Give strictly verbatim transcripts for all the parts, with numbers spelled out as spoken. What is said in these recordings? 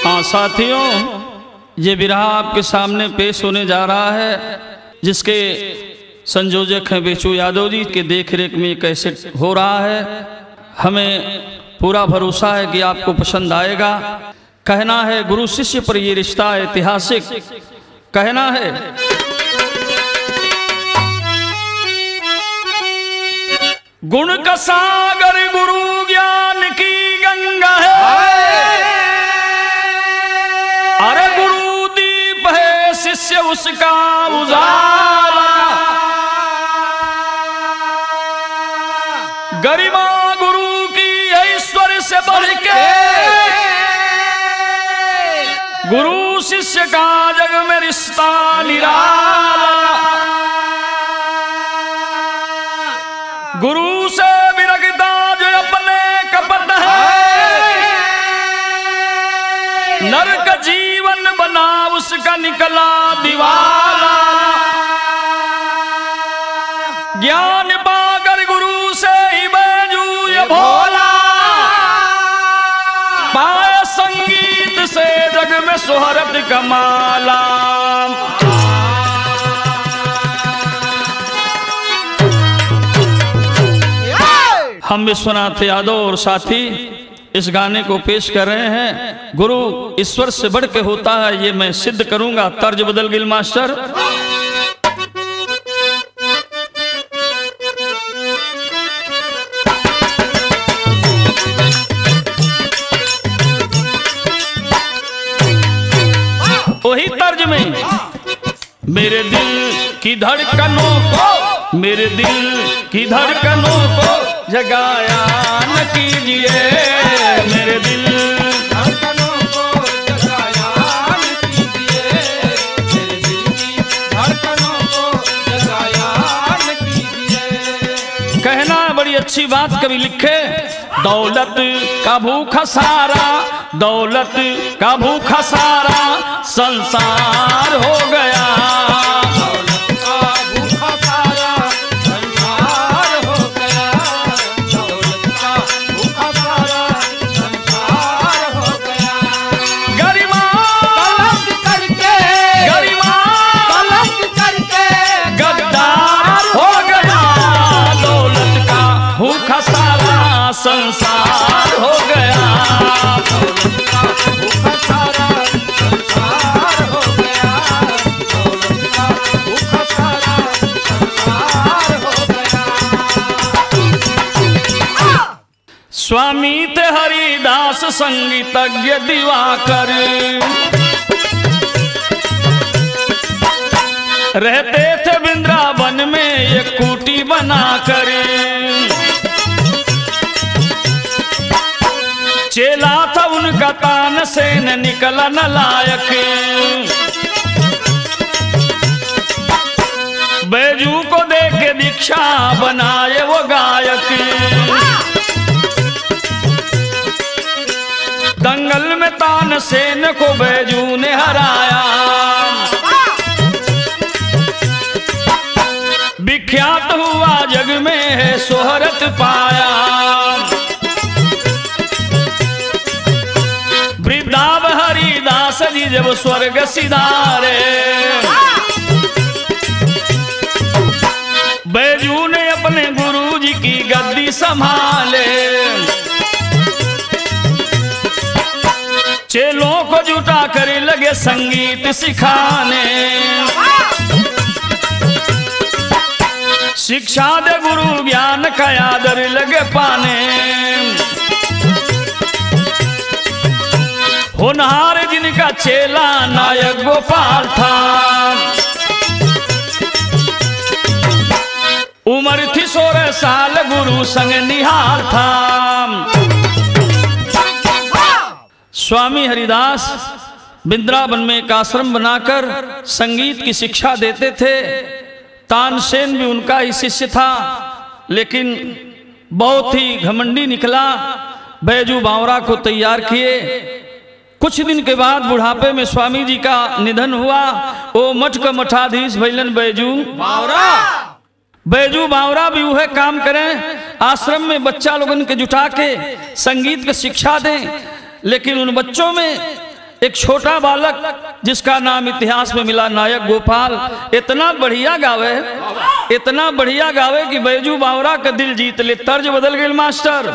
हाँ साथियों, ये बिरहा आपके सामने पेश होने जा रहा है, जिसके संयोजक हैं बेचू यादव जी के देख रेख में कैसे हो रहा है। हमें पूरा भरोसा है कि आपको पसंद आएगा। कहना है गुरु शिष्य पर ये रिश्ता ऐतिहासिक, कहना है गुण का सागर गुरु ज्ञान की गंगा है, अरे गुरु दीप है शिष्य उसका उजाला, गरिमा गुरु की ऐश्वर्य से बढ़ के, गुरु शिष्य का जग में रिश्ता निराला, गुरु से विरगता जो अपने कपट है, नरक जीवन बना उसका निकला दीवाला, ज्ञान पाकर गुरु से ही बैजू ये भोला, पाया संगीत से जग में शोहरत कमाला। हम विश्वनाथ यादव और साथी इस गाने को पेश कर रहे हैं। गुरु ईश्वर से बढ़ के होता है, ये मैं सिद्ध करूंगा। तर्ज बदल गिल मास्टर। वही तर्ज में मेरे दिल की धड़कनों को, मेरे दिल की धड़कनों को जगाया न कीजिए, मेरे दिल धड़कनों को जगाया न कीजिए, मेरे दिल की धड़कनों को जगाया न कीजिए। कहना बड़ी अच्छी बात कवि लिखे, दौलत का भूखा सारा, दौलत का भूखा सारा संसार हो गया, दौलत का भूखा सारा संसार हो गया, दौलत का भूखा सारा संसार हो गया। गरिमा गलत करके, गरिमा गलत करके गद्दार हो गया, दौलत का भूखा सारा संसार हो गया, दौलत का भूखा सारा संसार हो गया, दौलत का भूखा सारा संसार हो गया। स्वामी थे हरिदास संगीतज्ञ दिवाकर, रहते थे वृंदावन में एक कुटी बनाकर, चेला था उनका तानसेन निकला नालायक, बैजू को देख के दीक्षा बनाए वो गायक, दंगल में तानसेन को बैजू ने हराया, विख्यात हुआ जग में है शोहरत पाया, वृद्धाव हरिदास जी जब स्वर्ग सिधारे, बैजू ने अपने गुरु जी की गद्दी संभाले, चेलों को जुटा कर लगे संगीत सिखाने, शिक्षा दे गुरु ज्ञान का आदर लगे पाने, होनहार जिनका चेला नायक गोपाल था, उम्र थी सोलह साल गुरु संग निहाल था। स्वामी हरिदास वृंदावन में एक आश्रम बनाकर संगीत की शिक्षा देते थे। तानसेन भी उनका ही शिष्य था, लेकिन बहुत ही घमंडी निकला। बैजू बावरा को तैयार किए। कुछ दिन के बाद बुढ़ापे में स्वामी जी का निधन हुआ। वो मठ का मठाधीश भैलन बैजू बावरा। बैजू बावरा भी वह काम करें, आश्रम में बच्चा लोगन के जुटा के संगीत की शिक्षा दें, लेकिन उन बच्चों में एक छोटा बालक जिसका नाम इतिहास में मिला नायक गोपाल, इतना बढ़िया गावे, इतना बढ़िया गावे कि बैजू बावरा का दिल जीत ले। तर्ज बदल गई मास्टर।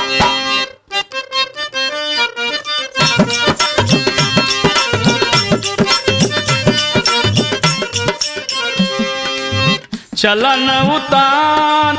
चलन उतान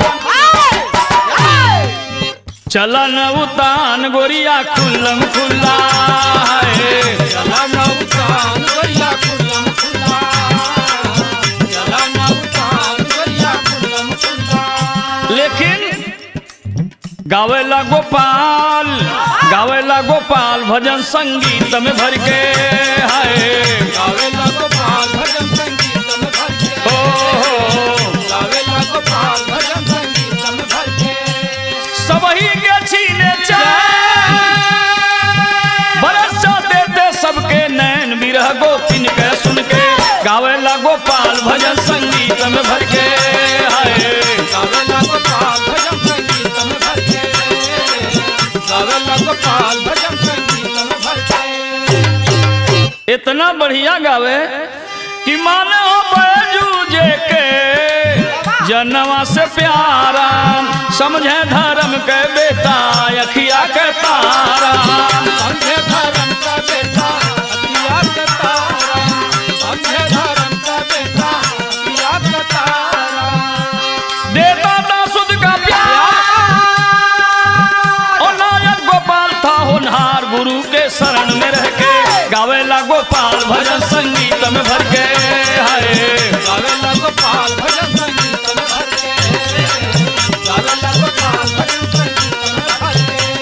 चलन उतान गोरिया खुल्लम खुल्ला है, चलन उतान गोरिया खुल्लम खुल्ला, चलन उतान गोरिया खुल्लम खुल्ला। लेकिन गावेला गोपाल, गावेला गोपाल भजन संगीत में भर के है, गावेला गोपाल भजन संगीत में भर के, ओ गावेला गोपाल भजन संगीत में भर के। सबही के छीने चैन बरसा देते सबके नैन, बिरह गोपिन के सुन के गावेला गोपाल भजन संगीत में भर के है, गावेला गोपाल भजन संगीत में भर के, गावेला गोपाल भजन संगीत में भर के। इतना बढ़िया गावे कि माने हो बैजू जे के जनवा से प्यारा, समझे धर्म के बेटा अखिया के तारा, समझे धर्म का बेटा अखिया के तारा, समझे धर्म का बेटा अखिया के तारा। देता था सुध का प्यार और नायक गोपाल था होनहार, गुरु के शरण में रह के गावेला गोपाल भजन संगीत में भर के है, गावेला गोपाल भजन संगीत में भर के, गावेला गोपाल भजन संगीत में भर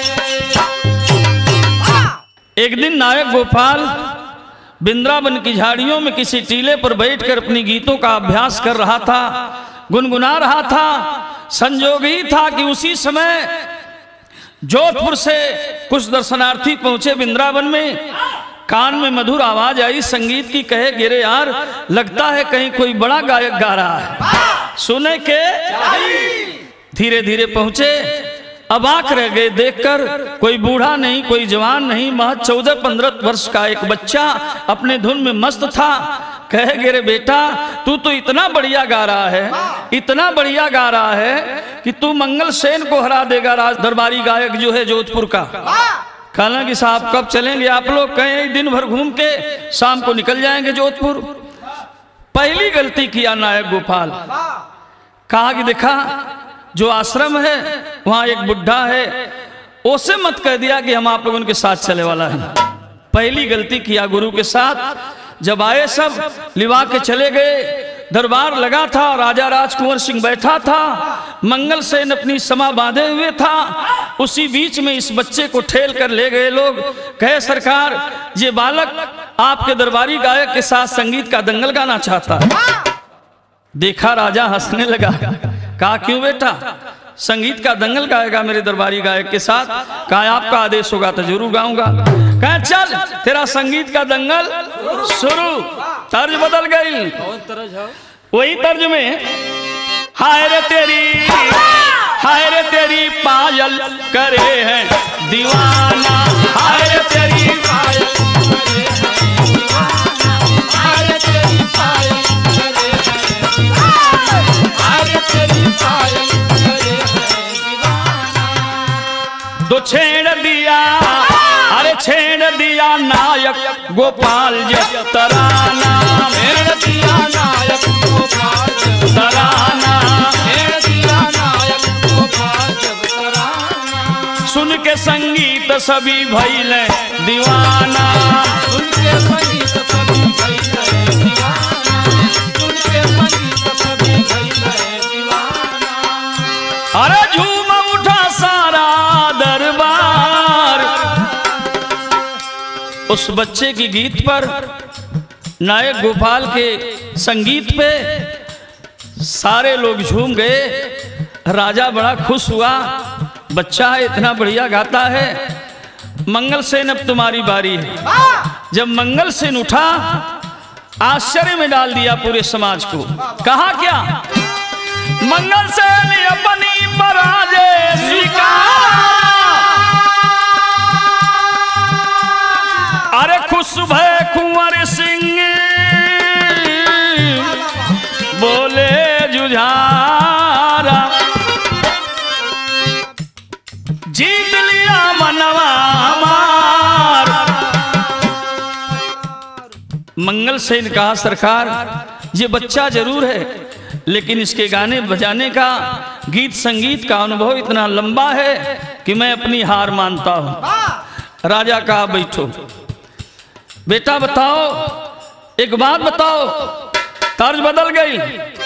के। एक दिन नायक गोपाल वृंदावन की झाड़ियों में किसी टीले पर बैठकर अपनी गीतों का अभ्यास कर रहा था, गुनगुना रहा था। संजोग ही था कि उसी समय जोधपुर से कुछ दर्शनार्थी पहुंचे वृंदावन में। कान में मधुर आवाज आई संगीत की, कहे गिरे यार लगता है कहीं कोई बड़ा गायक गा रहा है। सुने के धीरे धीरे पहुंचे, अबाक रह गए देखकर। कोई बूढ़ा नहीं, कोई जवान नहीं, महज चौदह पंद्रह वर्ष का एक बच्चा अपने धुन में मस्त था। कहे गिरे बेटा तू तो इतना बढ़िया गा रहा है, इतना बढ़िया गा रहा है कि तू मंगल सेन को हरा देगा, राज दरबारी गायक जो है जोधपुर का। कहना कि साहब कब चलेंगे आप लोग? कहीं दिन भर घूम के शाम को निकल जाएंगे जोधपुर। पहली गलती किया नायक गोपाल, कहा कि देखा जो आश्रम है वहां एक बुढ़ा है, उसे मत कह दिया कि हम आप लोगों के साथ चले वाला है। पहली गलती किया गुरु के साथ। जब आए सब लिवा के चले गए, दरबार लगा था, राजा राजकुंवर सिंह बैठा था, मंगल सेन अपनी समा बांधे हुए था। उसी बीच में इस बच्चे को ठेल कर ले गए लोग। कहे सरकार ये बालक आपके दरबारी गायक के साथ संगीत का दंगल गाना चाहता है। देखा राजा हंसने लगा, कहा क्यों बेटा संगीत का दंगल गाएगा मेरे दरबारी गायक के साथ? कहा आपका आदेश होगा तो जरूर गाऊंगा। कहे चल तेरा संगीत का दंगल शुरू। तर्ज बदल गई, वही तर्ज में हाय रे तेरी हाय रे तेरी पायल करे है दीवाना, हाय रे तेरी पायल करे है दीवाना, हाय रे तेरी पायल करे है दीवाना, हाय रे तेरी पायल करे है दीवाना। दो छेड़ दिया, अरे छेड़ दिया नायक गोपाल जब तराना, छेड़ दिया नायक गोपाल जब तराना, छेड़ दिया नायक गोपाल जब तराना। सुन के संगीत सभी भइले दीवाना, सुन के संगीत सभी भइले दीवाना, सुन के संगीत सभी भइले दीवाना। अरे झूम उठा सारा दरबार उस बच्चे की गीत पर, नायक गोपाल के संगीत पे सारे लोग झूम गए। राजा बड़ा खुश हुआ, बच्चा है इतना बढ़िया गाता है। मंगल सेन अब तुम्हारी बारी है। जब मंगल सेन उठा आश्चर्य में डाल दिया पूरे समाज को। कहा क्या? मंगल सेन अपनी पराजय स्वीकार, अरे खुश भय कुंवर सिंह बोले जुझारा, जीत लिया मनवा मार। मंगल सेन कहा सरकार ये बच्चा जरूर है, लेकिन इसके गाने बजाने का, गीत संगीत का अनुभव इतना लंबा है कि मैं अपनी हार मानता हूं। राजा कहा बैठो बेटा, बताओ एक बात बताओ। तर्ज बदल गई।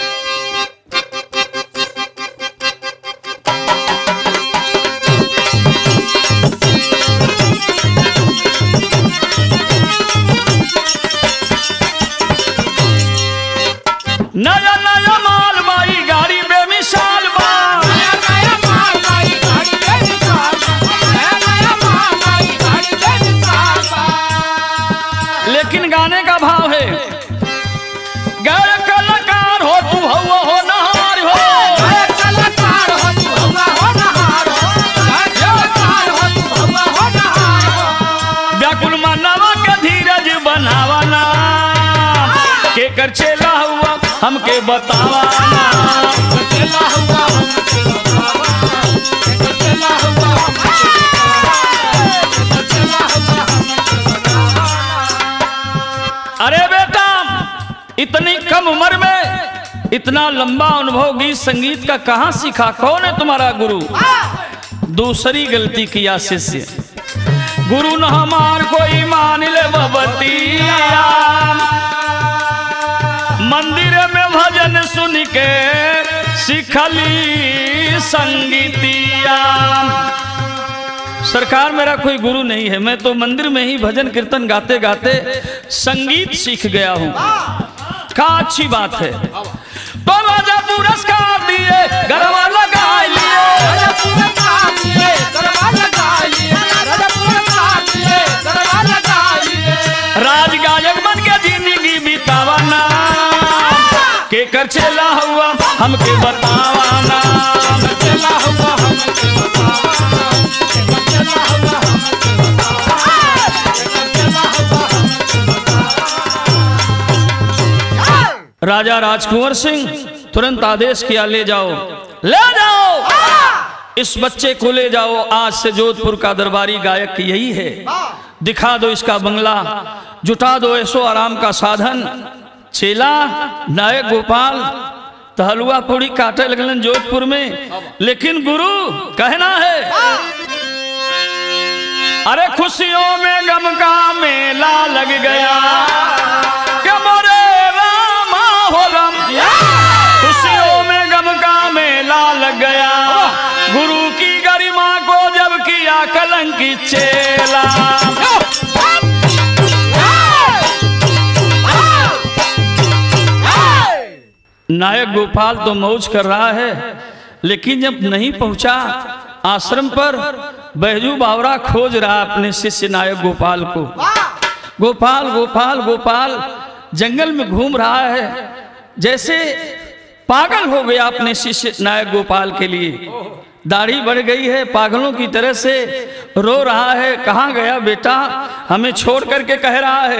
नया नया माल बाई गाड़ी बेमिसाल बा, नया नया माल बाई गाड़ी बेमिसाल बा, नया नया माल बाई गाड़ी बेमिसाल बा। लेकिन गाने का भाव है, गैर कलाकार हो तू हवा हो नहार हो, गैर कलाकार हो तू हवा हो नहार हो, गैर कलाकार हो तू हवा हो नहार हो। व्याकुल मानवा के धीरज बनावा ना, के कर चेला हुआ हमके बतावा ना, चला हुआ हमके बतावा, चला हुआ हमके बतावा, चला हुआ हमके बतावा। अरे बेटा इतनी कम उम्र में इतना लंबा अनुभव गीत संगीत का कहां सीखा? कौन है तुम्हारा गुरु? दूसरी गलती किया शिष्य, गुरु न हमार कोई मान ले बबतिया, मंदिर में भजन सुन के सिखली संगीतिया। सरकार मेरा कोई गुरु नहीं है, मैं तो मंदिर में ही भजन कीर्तन गाते गाते संगीत सीख गया हूं। क्या अच्छी बात है। तो राजा पुरस्कार दिए गरबा लगा लिए, राजा पुरस्कार दिए गरबा लगा लिए, राजा पुरस्कार दिए गरबा लगा लिए। राज गायक बन के जिंदगी बितावाना, के कर चला हुआ हमके बतावाना, चला हुआ हमके बतावा, चला हुआ हमके बतावा, चला हुआ हमके बतावा। राजा राजकुंवर सिंह तुरंत आदेश किया, ले जाओ ले जाओ इस बच्चे को ले जाओ। आज से जोधपुर का दरबारी गायक यही है, दिखा दो इसका बंगला, जुटा दो ऐसो आराम का साधन। चेला नायक गोपाल तहलुआ पूरी काटे लगलन जोधपुर में, लेकिन गुरु कहना है, अरे खुशियों में गम का मेला लग गया, क्या मोरे रामा हो राम। खुशियों में गम का मेला लग गया, गुरु की गरिमा को जब किया कलंकी चेला। नायक गोपाल तो मौज कर रहा है, लेकिन जब नहीं पहुंचा आश्रम पर, बैजू बावरा खोज रहा अपने शिष्य नायक गोपाल को। गोपाल गोपाल गोपाल जंगल में घूम रहा है, जैसे पागल हो गया अपने शिष्य नायक गोपाल के लिए। दाढ़ी बढ़ गई है, पागलों की तरह से रो रहा है। कहाँ गया बेटा, हमें छोड़ करके कह रहा है।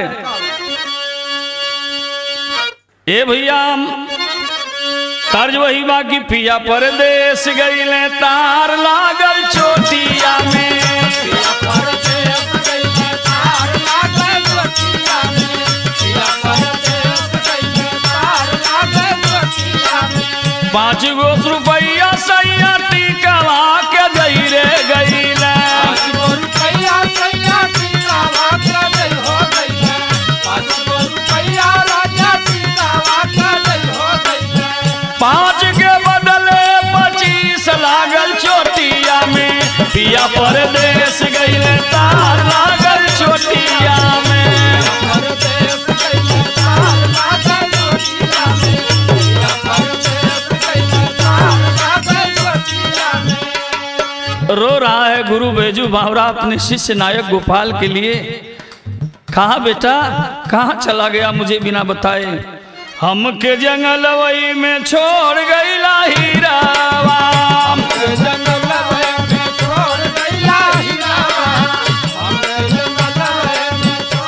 ए भैया तर्ज वही बाकी पिया परदेश गईले, तार लागल चोटिया में, पिया परदेस गइले तार लागल चोटिया में, पिया परदेस गइले तार लागल चोटिया में। पाँच गो रुपया सैया टिकवा के गई रे गईले, पाँच गो रुपया सैया टिकावा के गई हो गइले, पाँच गो रुपया राजा टिकावा के गई हो गइले। पाँच के बदले पच्चीस लागल चोटिया में, पिया परदेश गईले तार लागल चोटिया में। परदेस गइले तार लागल चोटिया में, पिया परदेस गइले तार लागल चोटिया में। रो रहा है गुरु बैजू बावरा अपने शिष्य नायक गोपाल के लिए। कहा बेटा, कहाँ चला गया मुझे बिना बताए? हमके जंगल वही में छोड़ गईला हीरावा, हमके जंगल में छोड़ गइला हीरावा, हमके जंगल में छोड़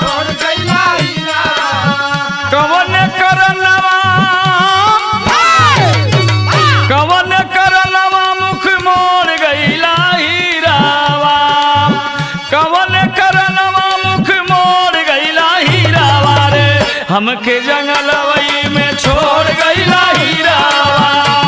हमके जंगलवई में छोड़ गईला हीरावा।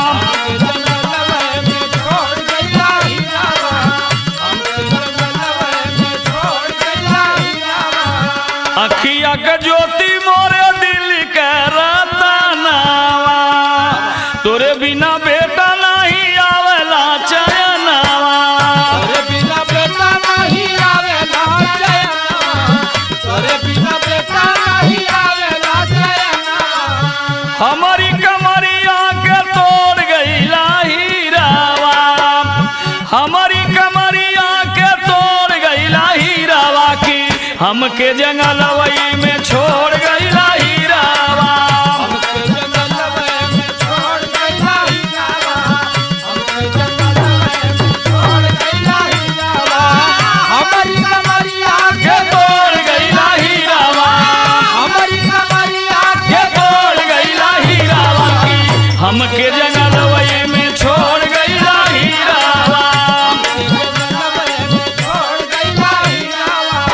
अखिया के ज्योति मोरे दिल के रतनावा, तोरे बिना बेटा नहीं आवेला चयनावा। तोरे बिना बेटा नहीं आवेला चयनावा, तोरे बिना बेटा नहीं आवेला चयनावा। हमारी कमरिया के तोड़ गईला हीरावा, हमारी कमरिया के तोड़ गईला हीरावा की हमके जंगलवई में छोड़ गईला हीरावा। हमके जंगलवई में छोड़ गईला हीरावा, हमके जंगलवई में छोड़ गईला हीरावा। हमारी कमरिया के तोड़ गईला हीरावा, हमारी कमरिया के तोड़ गईला हीरावा की हमके जंगलवई में छोड़ गईला हीरावा। हमके जंगलवई में छोड़ गईला हीरावा।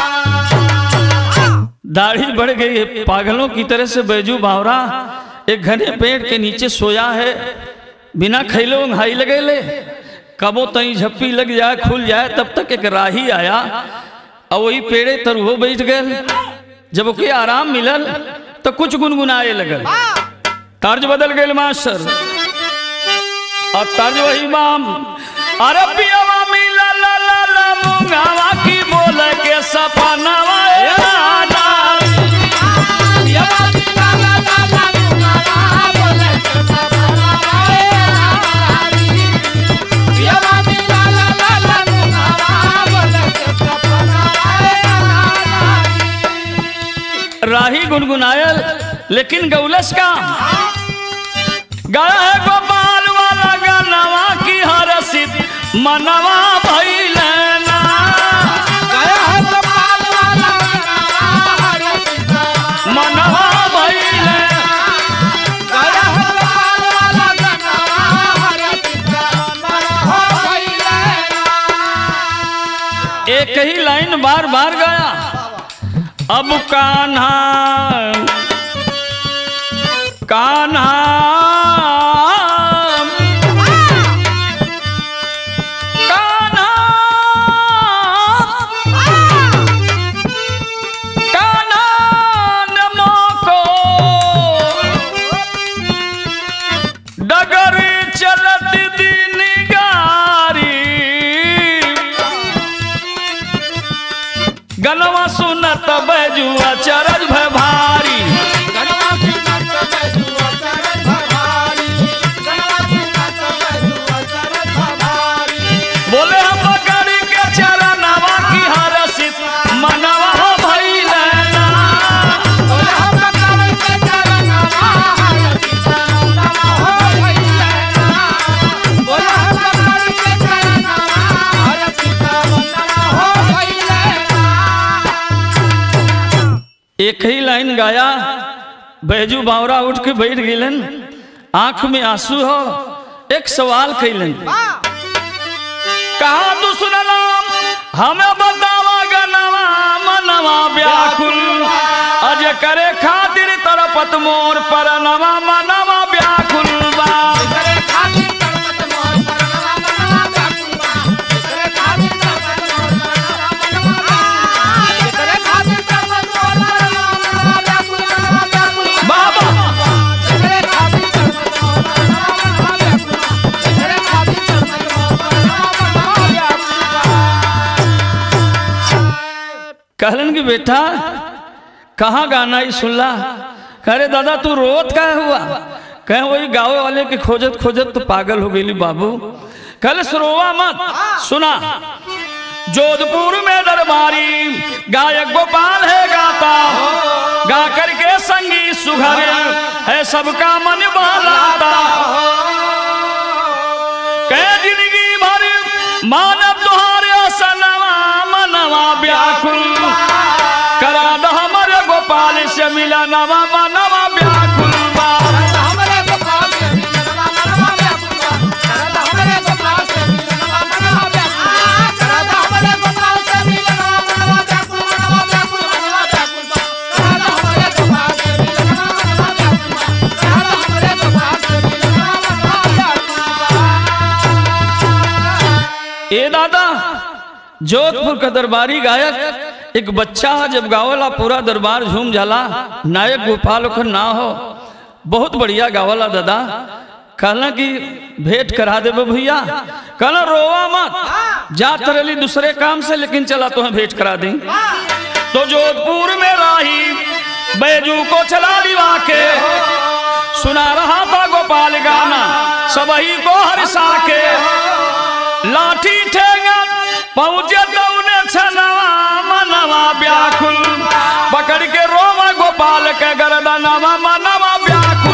दाढ़ी बढ़ गई है, पागलों की तरह से बैजू बावरा एक घने पेड़ के नीचे सोया है, बिना खैलो हाई लगे ले, कबो तई झप्पी लग जाए खुल जाए तब तक एक राही आया और वही पेड़े तर वो बैठ गए। जब ओके आराम मिलल तो कुछ गुनगुनाए लगल, तर्ज बदल गए मास्टर और तर्ज वही माम। अरे पियावा मिला ला ला ला मुंगावा की बोल के सपनावा राही गुनगुनायल लेकिन गौलस का गाया है गोपाल वाला गनवा की हरसित मनवा भइलना। गाया है गोपाल वाला गनवा हरसित मनवा भइलना, गाया है गोपाल वाला गनवा हरसित मनवा भइलना। एक ही लाइन बार बार गाया। अब कान्हा कान्हा कान्हा कान्हा नमो को डगर चलत दिन गारी, गनवा सुनत बैजुआ चरज भय भारी। गनवा सुनत बैजुआ चरज भय भारी, गनवा सुनत बैजुआ चरज भय भारी। बोले हम पकड़ के चरणवा की हरसित मनवा भइलना। बोले हम पकड़ के चरणवा हरसित मनवा भइलना। बोले हम पकड़ के चरणवा हरसित मनवा भइलना। एक ही लाइन गाया, बैजू बावरा उठ के बैठ गिलन, आंख में आंसू हो, एक सवाल कैलन। कहा तू सुनलाम हमें बतावा गनवा मनवा व्याकुल, अज करे खातिर तरपत मोर परनवा मनवा व्याकुल बा। करे खातिर तरपत मोर परनवा मनवा व्याकुल बा, करे खातिर तरपत मोर परनवा मनवा व्याकुल बा, करे खातिर तरपत मोर परनवा मनवा व्याकुल मनवा व्याकुल बाबा करे खातिर तरपत मोर परनवा मनवा व्याकुल बा, करे खातिर तरपत मोर परनवा मनवा व्याकुल बा। कहलन कि बेटा कहाँ गाना ही सुनला। करे दादा तू रोत का हुआ, कहे वही गाँव वाले के खोजत खोजत तो पागल हो गई बाबू। कल रोवा मत, सुना जोधपुर में दरबारी गायक गोपाल है गाता, गा करके संगी सुघर है सबका मन बहलाता। कह जिंदगी भर मानव तुहारे सनवा मनवा व्याकुल, करा दो हमारे गोपाल से मिला नवा मनवा व्याकुल बा। हमरे गोपाल से मिलनवा मनवा व्याकुल बा, करदा हमरे गोपाल से मिलनवा मनवा व्याकुल बा, करदा हमरे गोपाल से मिलनवा मनवा व्याकुल मनवा व्याकुल मनवा व्याकुल बा, करदा हमरे गोपाल से मिलनवा ए दादा, जोधपुर का दरबारी गायक एक बच्चा जब गावला पूरा दरबार झूम जाला, नायक गोपाल ओखर ना हो, बहुत बढ़िया गावला दादा। कहला कि भेंट करा देबो भैया। कहला रोवा मत, जात रही दूसरे काम से, लेकिन चला तो भेंट करा दी। तो जोधपुर में राही बैजू को चला लिवा के, सुना रहा था गोपाल गाना सबही को हरसा के। लाठी ठेंगा पहुंचे दौने छनवा मनवा व्याकुल, पकड़ के रोवा गोपाल के गर्दनवा मनवा व्याकुल।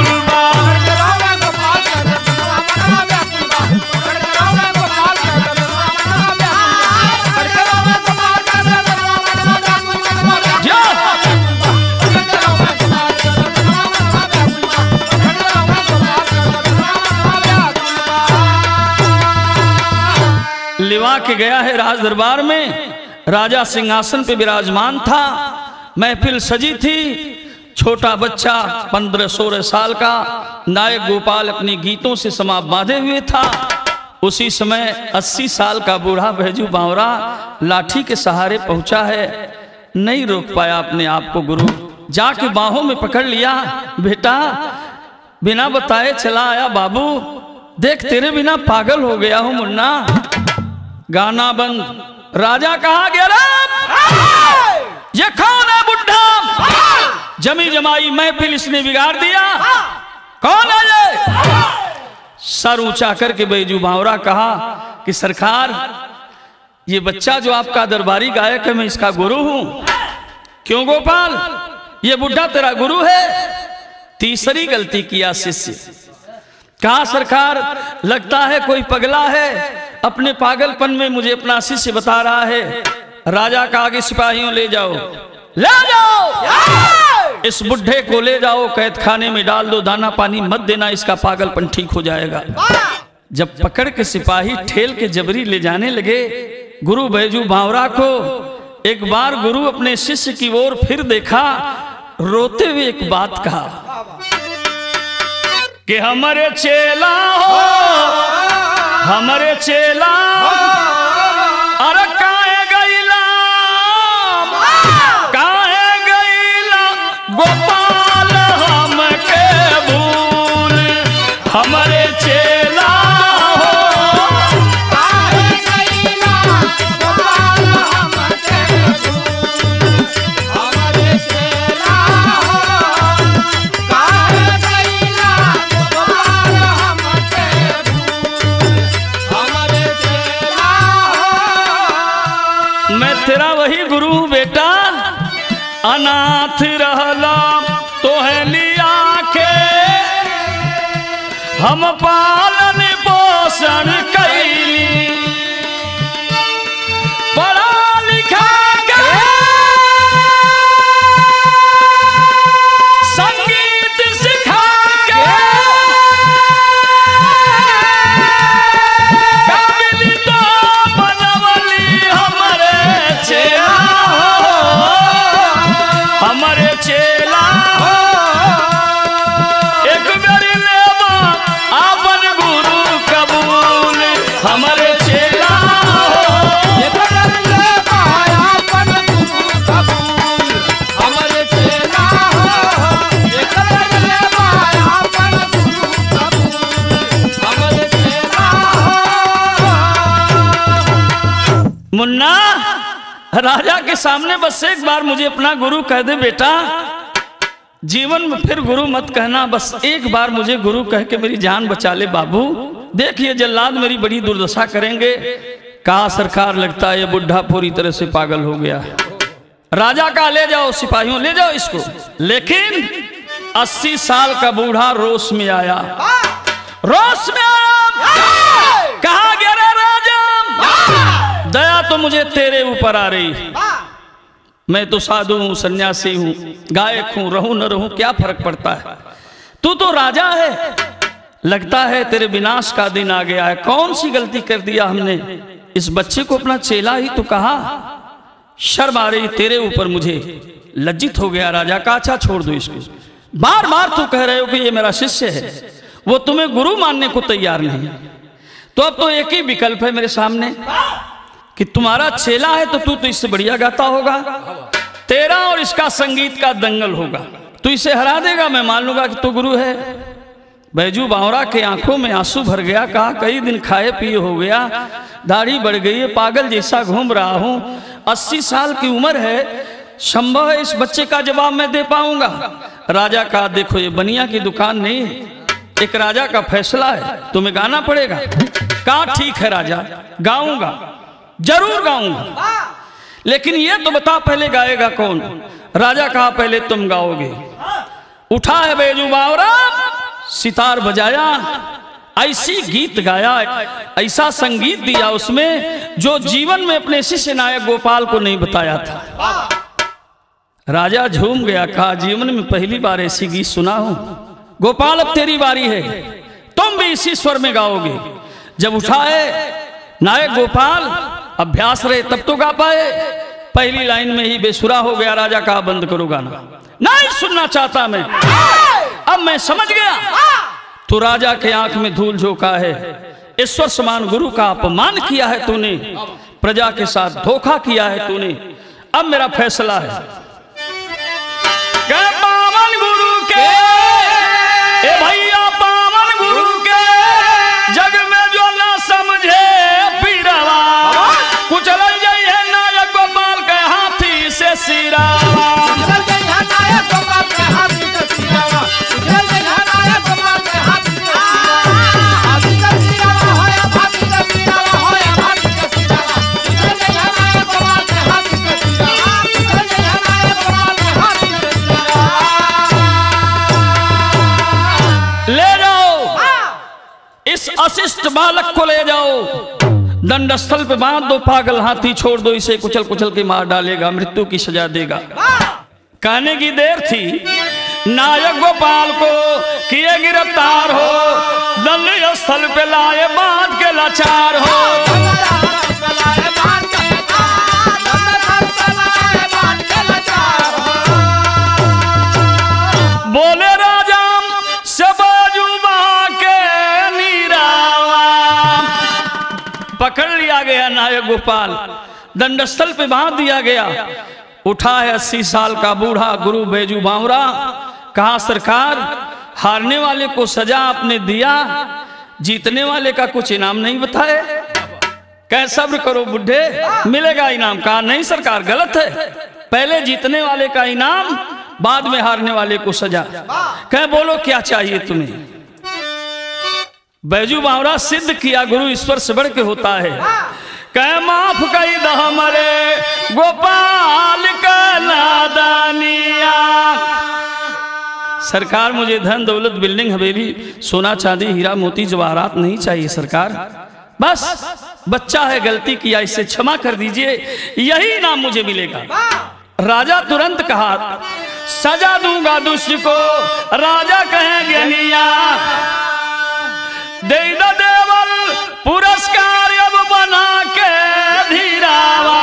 लिवा के गया है राज दरबार में, राजा सिंहासन पे विराजमान था, महफिल सजी थी। छोटा बच्चा पंद्रह सोलह साल का नायक गोपाल अपने गीतों से समा बांधे हुए था। उसी समय अस्सी साल का बूढ़ा बैजू बावरा लाठी के सहारे पहुंचा है, नहीं रोक पाया अपने आप को। गुरु जाके बाहों में पकड़ लिया, बेटा बिना बताए चला आया बाबू, देख तेरे बिना पागल हो गया हूं मुन्ना। गाना बंद। राजा कहा गया ये कौन है बुढ़ा, जमी जमाई महफिल इसने बिगाड़ दिया, कौन है ये? सर ऊंचा करके बैजू बावरा कहा कि सरकार, ये बच्चा जो आपका दरबारी गायक है, मैं इसका गुरु हूं। क्यों गोपाल, ये बुढ़ा तेरा गुरु है? तीसरी गलती किया शिष्य। कहा सरकार, लगता है कोई पगला है, अपने पागलपन में मुझे अपना शिष्य बता रहा है। राजा का आगे सिपाहियों ले जाओ, ले जाओ इस बुढ़े को, ले जाओ कैद खाने में डाल दो, दाना पानी मत देना, इसका पागलपन ठीक हो जाएगा। जब पकड़ के सिपाही ठेल के जबरी ले जाने लगे गुरु बैजू बावरा को, एक बार गुरु अपने शिष्य की ओर फिर देखा, रोते हुए एक बात कहा कि हमारे चेला हो, हमारे चेला हो, अरे काहे गईला, काहे गईला गोपाल हमके भूल, हमारे चेला हो, काहे गईला गोपाल हमके भूल, हमारे चेला हो, काहे गईला गोपाल हमके भूल, हमारे चेला हो। मैं तेरा वही गुरु हूं बेटा, अनाथ रहला तो है लिया के, हम पालन पोषण कैली, पढ़ा लिखा के संगीत सिखा के, काबिल तो बनवली हमारे चेला हो, हमारे चेला हो। एक बेर लेबा आपन गुरु कबूल, हमारे चेला हो, एक बेर लेबा आपन गुरु कबूल, हमारे चेला हो, एक बेर लेबा आपन गुरु कबूल, हमारे चेला हो। मुन्ना, राजा के सामने बस एक बार मुझे अपना गुरु कह दे बेटा, जीवन में फिर गुरु मत कहना, बस एक बार मुझे गुरु कह के मेरी जान बचा ले बाबू। देखिए जल्लाद मेरी बड़ी दुर्दशा करेंगे। कहा सरकार, लगता है ये बुढ़ा पूरी तरह से पागल हो गया है। राजा का ले जाओ, सिपाहियों ले जाओ इसको। लेकिन अस्सी साल का बूढ़ा रोष में आया, रोष में आया। कहा गया रे राजा, दया तो मुझे तेरे ऊपर आ रही, मैं तो साधु हूं, सन्यासी हूं, गायक हूं, रहूं न रहूं क्या फर्क पड़ता है, तू तो राजा है, लगता है तेरे विनाश का दिन आ गया है। कौन सी गलती कर दिया हमने, इस बच्चे को अपना चेला ही तो कहा, शर्म आ रही तेरे ऊपर, मुझे लज्जित हो गया। राजा का अच्छा छोड़ दो इसको, बार बार तू कह रहे हो कि ये मेरा शिष्य है, वो तुम्हें गुरु मानने को तैयार नहीं, तो अब तो एक ही विकल्प है मेरे सामने कि तुम्हारा चेला है तो तू तो इससे बढ़िया गाता होगा, तेरा और इसका संगीत का दंगल होगा, तू इसे हरा देगा, मैं मान लूंगा कि तू गुरु है। बैजू बावरा के आंखों में आंसू भर गया, कहा कई दिन खाए पिए हो गया, दाढ़ी बढ़ गई है, पागल जैसा घूम रहा हूं, अस्सी साल की उम्र है, संभव है इस बच्चे का जवाब मैं दे पाऊंगा। राजा कहा देखो ये बनिया की दुकान नहीं है, एक राजा का फैसला है, तुम्हें गाना पड़ेगा। कहा ठीक है राजा, गाऊंगा, जरूर गाऊंगा, लेकिन ये तो बता पहले गाएगा कौन। राजा कहा पहले तुम गाओगे। उठा है बैजू बावरा, सितार बजाया, ऐसी गीत गाया, ऐसा संगीत दिया उसमें जो जीवन में अपने शिष्य नायक गोपाल को नहीं बताया था। राजा झूम गया, कहा जीवन में पहली बार ऐसी गीत सुना हूं। गोपाल अब तेरी बारी है, तुम भी इसी स्वर में गाओगे। जब उठा है नायक गोपाल, अभ्यास रहे तब तो गा पाए, पहली लाइन में ही बेसुरा हो गया। राजा कहा बंद करो गाना, नहीं सुनना चाहता मैं, अब मैं समझ गया तो राजा के आंख में धूल झोंका है, ईश्वर समान गुरु का अपमान किया है तूने, प्रजा के साथ धोखा किया है तूने, अब मेरा फैसला है। पावन गुरु के ए भैया, पावन गुरु के जग में जो ना समझे पीरवा, कुचल जाइए नायक गोपाल के हाथी से सिरावा। अशिष्ट बालक को ले जाओ, दंड स्थल पे बांध दो, पागल हाथी छोड़ दो, इसे कुचल कुचल के मार डालेगा, मृत्यु की सजा देगा। कहने की देर थी, नायक गोपाल को किए गिरफ्तार हो, दंड स्थल पे लाए बांध के लाचार हो। बोले राजा से पकड़ लिया गया नायक गोपाल, दंडस्थल पे बांध दिया गया। उठा है अस्सी साल का बूढ़ा गुरु बैजू बावरा, कहा सरकार हारने वाले को सजा आपने दिया, जीतने वाले का कुछ इनाम नहीं बताए। कह सब्र करो बुढ़े, मिलेगा इनाम। कहा नहीं सरकार गलत है, पहले जीतने वाले का इनाम, बाद में हारने वाले को सजा। कह बोलो क्या चाहिए तुम्हें। बैजू बावरा सिद्ध किया गुरु ईश्वर से बढ़ के होता है। कह माफ कई द हमरे गोपाल का नादानिया, सरकार मुझे धन दौलत बिल्डिंग हवेली सोना चांदी हीरा मोती जवाहरात नहीं चाहिए सरकार, बस बच्चा है गलती किया इसे क्षमा कर दीजिए, यही इनाम मुझे मिलेगा। राजा तुरंत कहा सजा दूंगा दुष्ट को, राजा कहेंगे निया दे दो देवल पुरस्कार अब बना के धीरावा।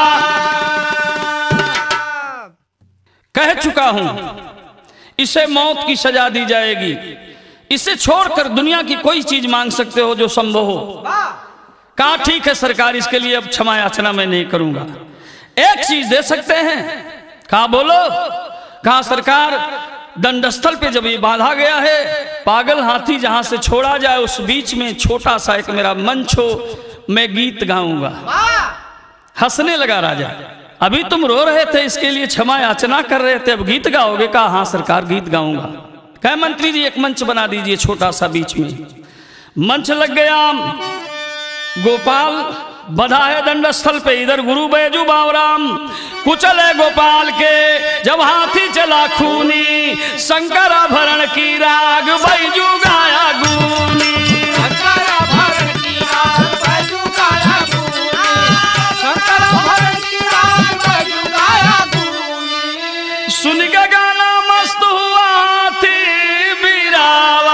कह चुका हूं इसे मौत की सजा दी जाएगी, इसे छोड़कर दुनिया की कोई चीज मांग सकते हो जो संभव हो। कहा ठीक है सरकार, इसके लिए अब क्षमा याचना मैं नहीं करूंगा, एक चीज दे सकते हैं। कहा बोलो। कहा सरकार दंडस्थल पे जब ये बांधा गया है, पागल हाथी जहां से छोड़ा जाए उस बीच में छोटा सा एक मेरा मंच हो, मैं गीत गाऊंगा। हंसने लगा राजा, अभी तुम रो रहे थे इसके लिए क्षमा याचना कर रहे थे, अब गीत गाओगे। कहा हाँ सरकार गीत गाऊंगा। कहे मंत्री जी एक मंच बना दीजिए छोटा सा बीच में। मंच लग गया, गोपाल बधा है दंडस्थल पे, इधर गुरु बैजू बावराम कुचले गोपाल के, जब हाथी चला खूनी शंकर भरण की राग बैजू गाया गूनी। शंकर भरण की राग बैजू गाया गूनी, शंकर भरण की राग बैजू गाया गूनी। सुन के गाना मस्त हुआ हाथी बिरावा।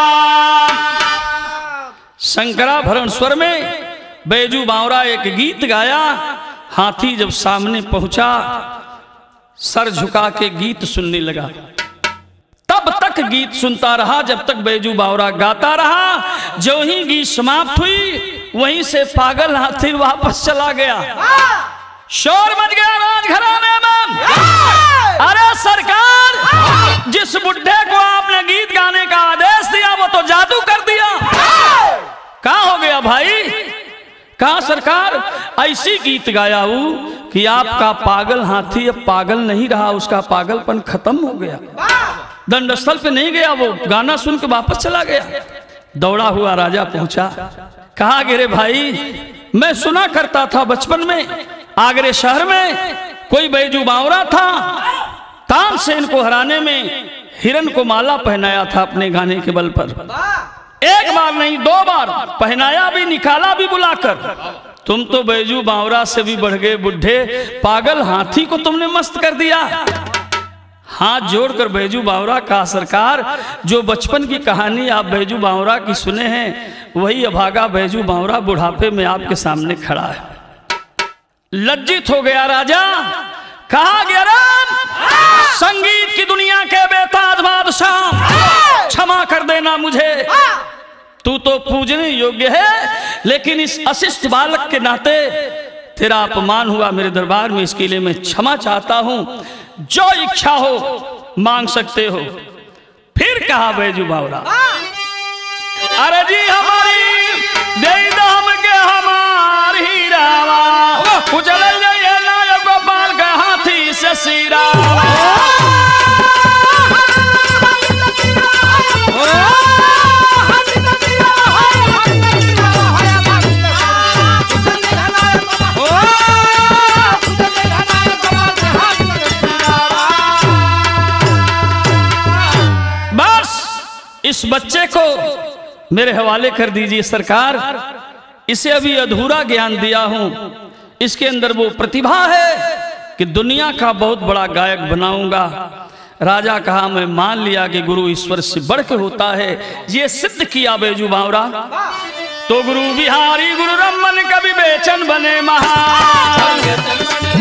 शंकराभरण स्वर में बैजू बावरा एक गीत गाया। हाथी जब सामने पहुंचा सर झुका के गीत सुनने लगा, तब तक गीत सुनता रहा जब तक बैजू बावरा गाता रहा। जो ही गीत समाप्त हुई वहीं से पागल हाथी वापस चला गया। शोर मच गया राजघराने में। अरे सरकार, जिस बुढ़े को आपने गीत गाने का आदेश दिया वो तो जादू कर दिया। कहाँ हो गया भाई? कहा सरकार, ऐसी गीत गाया हूं कि आपका पागल हाथी अब पागल नहीं रहा, उसका पागलपन खत्म हो गया। दंडस्थल पे नहीं गया, वो गाना सुन के वापस चला गया। दौड़ा हुआ राजा पहुंचा, कहा गिरे भाई, मैं सुना करता था बचपन में आगरे शहर में कोई बैजू बावरा था, तानसेन को हराने में हिरन को माला पहनाया था अपने गाने के बल पर। एक बार नहीं दो बार पहनाया भी, निकाला भी बुलाकर। तुम तो बैजू बावरा से भी बढ़ गए बुढ़े, पागल हाथी को तुमने मस्त कर दिया। हाथ जोड़कर बैजू बावरा कहा सरकार, जो बचपन की कहानी आप बैजू बावरा की सुने हैं वही अभागा बैजू बावरा बुढ़ापे में आपके सामने खड़ा है। लज्जित हो गया राजा, कहा गया राम, संगीत की दुनिया के बेताज बादशाह, क्षमा कर देना मुझे, तू तो पूजने योग्य है, लेकिन इस अशिष्ट बालक के नाते तेरा अपमान हुआ मेरे दरबार में, इसके लिए मैं क्षमा चाहता हूं, जो इच्छा हो मांग सकते हो। फिर कहा बैजू बावरा, अरे जी हमारी दे दाम के हमारी रावा, उजल जाइए नायक गोपाल का हाथी से सीरा। इस बच्चे को मेरे हवाले कर दीजिए सरकार, इसे अभी अधूरा ज्ञान दिया हूं, इसके अंदर वो प्रतिभा है कि दुनिया का बहुत बड़ा गायक बनाऊंगा। राजा कहा मैं मान लिया कि गुरु ईश्वर से बढ़ के होता है, ये सिद्ध किया बैजू बावरा। तो गुरु बिहारी गुरु रमन कवि बेचन बने महान।